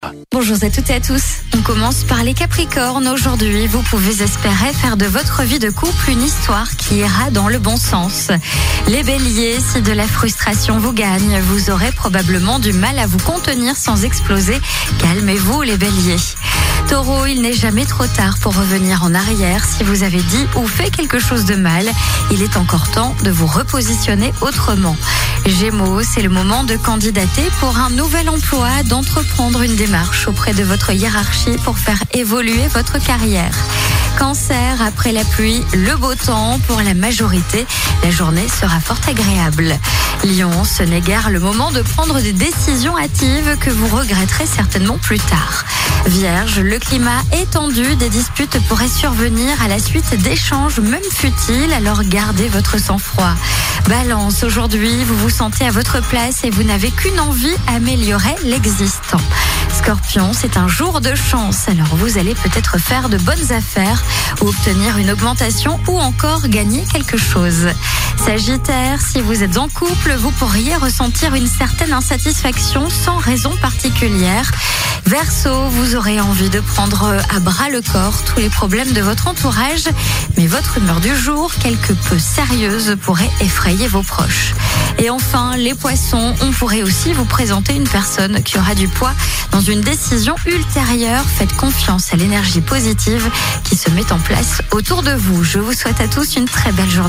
Bonjour à toutes et à tous. On commence par les Capricornes. Aujourd'hui, vous pouvez espérer faire de votre vie de couple une histoire qui ira dans le bon sens. Les Béliers, si de la frustration vous gagne, vous aurez probablement du mal à vous contenir sans exploser. Calmez-vous les Béliers. Taureau, il n'est jamais trop tard pour revenir en arrière. Si vous avez dit ou fait quelque chose de mal, il est encore temps de vous repositionner autrement. Gémeaux, c'est le moment de candidater pour un nouvel emploi, d'entreprendre une démarche auprès de votre hiérarchie pour faire évoluer votre carrière. Cancer, après la pluie, le beau temps pour la majorité. La journée sera fort agréable. Lion, ce n'est guère le moment de prendre des décisions hâtives que vous regretterez certainement plus tard. Vierge, le climat est tendu, des disputes pourraient survenir à la suite d'échanges même futiles, alors gardez votre sang-froid. Balance, aujourd'hui, vous vous sentez à votre place et vous n'avez qu'une envie, améliorer l'existant. Scorpion, c'est un jour de chance, alors vous allez peut-être faire de bonnes affaires ou obtenir une augmentation ou encore gagner quelque chose. Sagittaire, si vous êtes en couple, vous pourriez ressentir une certaine insatisfaction sans raison particulière. Verseau, vous aurez envie de prendre à bras le corps tous les problèmes de votre entourage, mais votre humeur du jour, quelque peu sérieuse, pourrait effrayer vos proches. Et enfin, les Poissons, on pourrait aussi vous présenter une personne qui aura du poids dans une décision ultérieure. Faites confiance à l'énergie positive qui se met en place autour de vous. Je vous souhaite à tous une très belle journée.